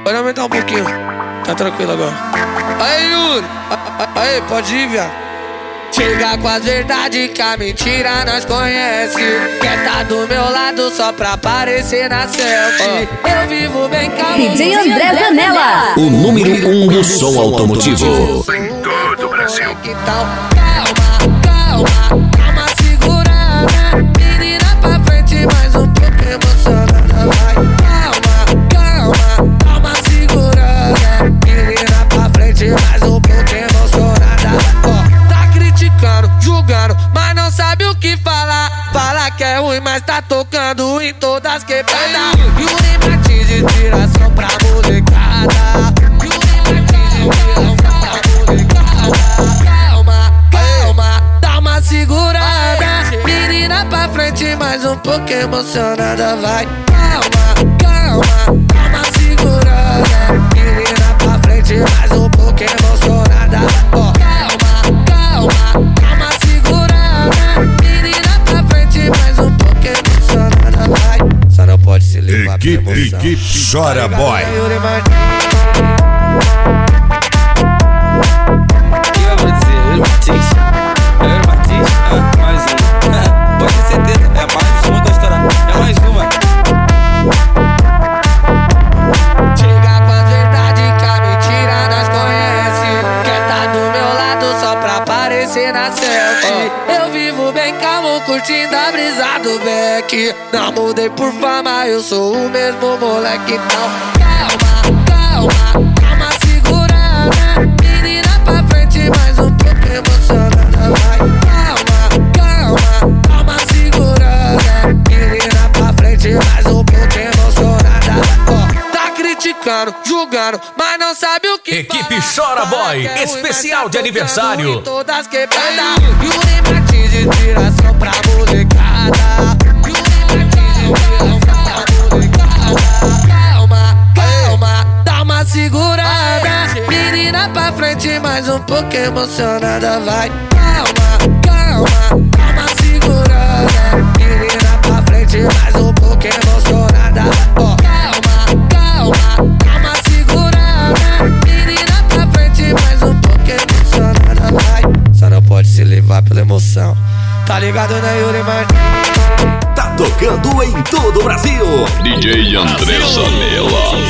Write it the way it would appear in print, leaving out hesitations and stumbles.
Pode aumentar um pouquinho. Tá tranquilo agora. Aí, Yuri. Aí, pode ir, viado. Chega com as verdades que a mentira nós conhece. Quer tá do meu lado só pra aparecer na selfie. Eu vivo bem calmo. DJ André Zanella, o número 1 do som automotivo em todo o Brasil. Calma, segurada. Menina pra frente, mais um pouco emocionada. Vai, calma, segurada. Menina pra frente, mais um pouco emocionada. Ó, tá criticando, julgando, mas não sabe o que falar. Fala que é ruim, mas tá tocando em todas quebradas. Yuri Martins, inspiração pra molecada. Yuri Martins, inspiração pra molecada. Calma, dá uma segurada. Menina pra frente, mais um pouco emocionada. Vai, calma, segurada. Menina pra frente, mais um pouco emocionada. Ó, calma, segurada. Menina pra frente, mais um pouco emocionada. Vai, só não pode se levar pra emoção. Equipe Chora Boy. Yuri Martins, mais um. Pode ter certeza, é mais uma da história. É mais uma. Chega com a verdade que a mentira nós conhece. Quer tá do meu lado só pra aparecer na selfie. Eu vivo bem calmo, curtindo a brisa do Beck. Não mudei por fama, eu sou o mesmo moleque. Então calma, segurada. Menina pra frente, mais um pouco emocionada. Vai, calma, segurada. Menina pra frente, mais um pouco emocionada. Ó, tá criticando, julgando, mas não sabe o que Equipe falar. Chora Boy, É ruim, especial mas de tá aniversário. tocando em todas quebradas. Yuri Martins, inspiração pra molecada. Yuri Martins, inspiração pra molecada. Calma, dá uma segurada. Menina pra frente, mais um pouco emocionada. Vai, calma, segurada. Menina pra frente, mais um pouco emocionada. Ó, calma, segurada. Menina pra frente, mais um pouco emocionada. Vai, só não pode se levar pela emoção. Tá ligado, né, Yuri Martins? Tá tocando em todo o Brasil. DJ André Zanella.